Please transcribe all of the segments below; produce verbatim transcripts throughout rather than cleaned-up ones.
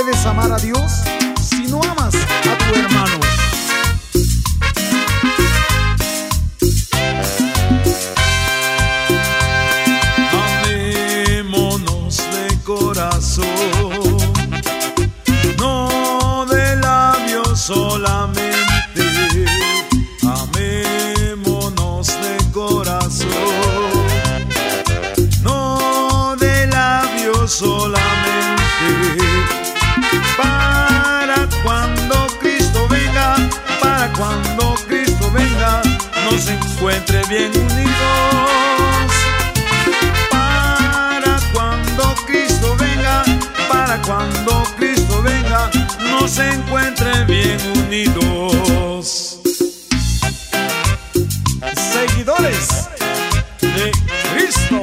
puedes amar a Dios si no amas a tu hermano. Amémonos de corazón, no de labios solamente. Amémonos de corazón, no de labios solamente. Para cuando Cristo venga, para cuando Cristo venga, nos encuentre bien unidos. Para cuando Cristo venga, para cuando Cristo venga, nos encuentre bien unidos. Seguidores de Cristo.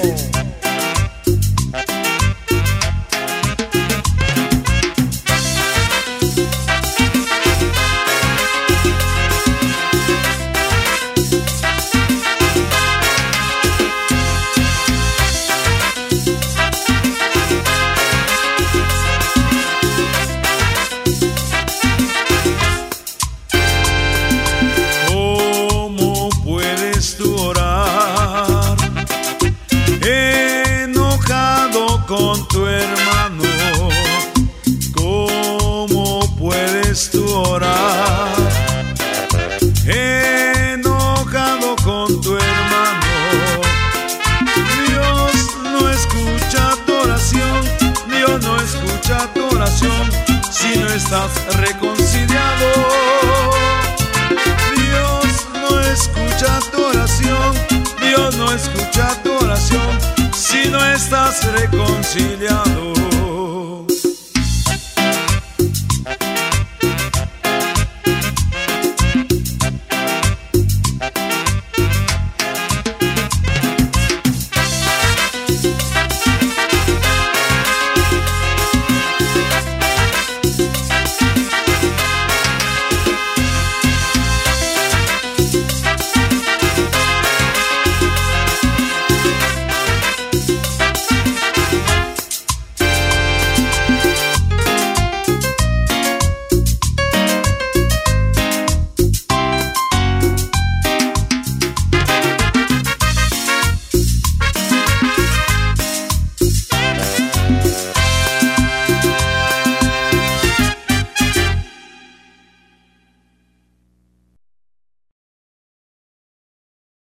Con tu hermano, ¿cómo puedes tú orar? Enojado con tu hermano. Dios no escucha tu oración, Dios no escucha tu oración si no estás reconciliado. Dios no escucha tu oración, Dios no escucha tu oración si no estás reconciliado.